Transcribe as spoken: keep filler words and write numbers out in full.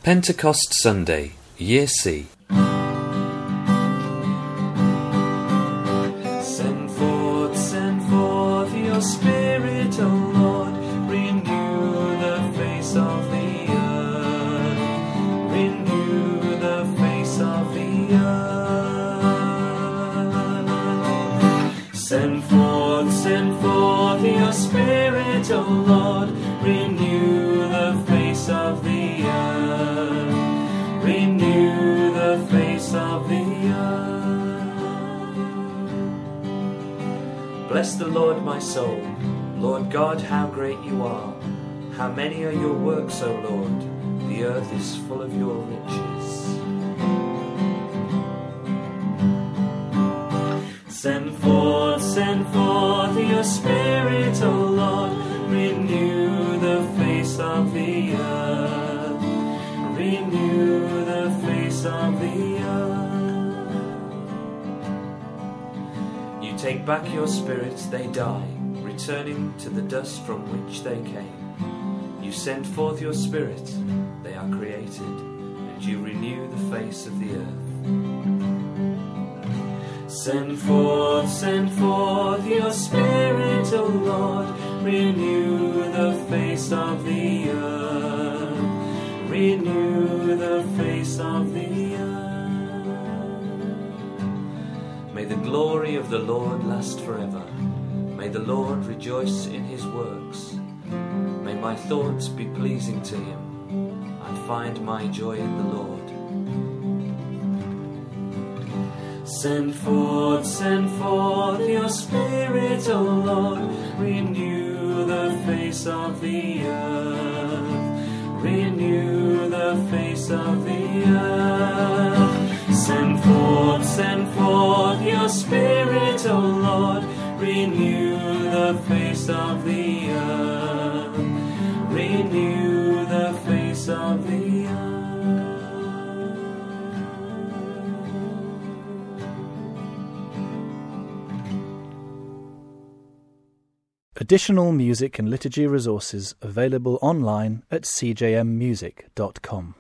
Pentecost Sunday, Year C. Send forth, send forth your Spirit, O Lord, renew the face of the earth, renew the face of the earth. Send forth, send forth your Spirit, O Lord, renew the face of the earth, renew the face of the earth. Bless the Lord, my soul. Lord God, how great you are. How many are your works, O Lord? The earth is full of your riches. Send forth, send forth your Spirit, O Lord, renew the face of the earth, renew the face of the earth. You take back your spirits, they die, returning to the dust from which they came. You send forth your Spirit, they are created, and you renew the face of the earth. Send forth, send forth your Spirit, O Lord, renew the face of the earth, renew the face of the earth. May the glory of the Lord last forever. May the Lord rejoice in his works. May my thoughts be pleasing to him. I find my joy in the Lord. Send forth, send forth your Spirit, O Lord, renew the face of the earth, renew the face of the earth. Send forth, send forth your Spirit, O Lord, renew the face of the earth, renew the face of the earth. Additional music and liturgy resources available online at c j m music dot com.